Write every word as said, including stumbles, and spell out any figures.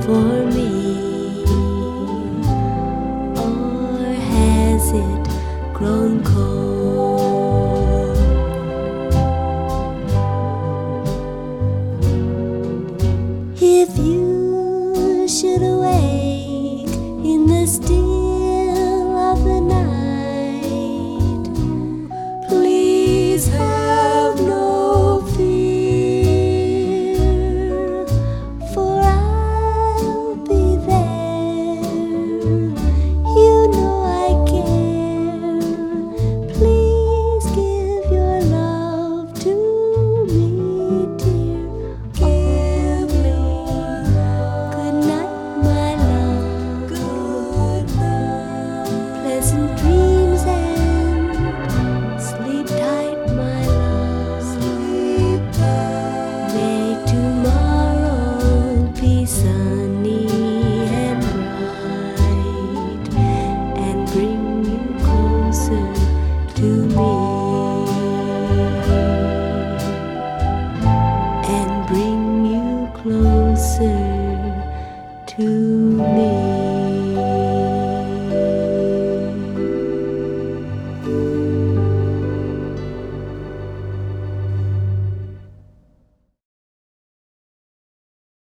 for me, or has it grown cold? If you should awake in the still of the night, please have no fear, for I'll be there. You know I care. Please give your love to me, dear. Give me good night, my love. Good night. Pleasant dreams and sleep tight, my love. Sleep tight. May tomorrow be sunny and bright, and bring you closer to me, and bring you closer to me.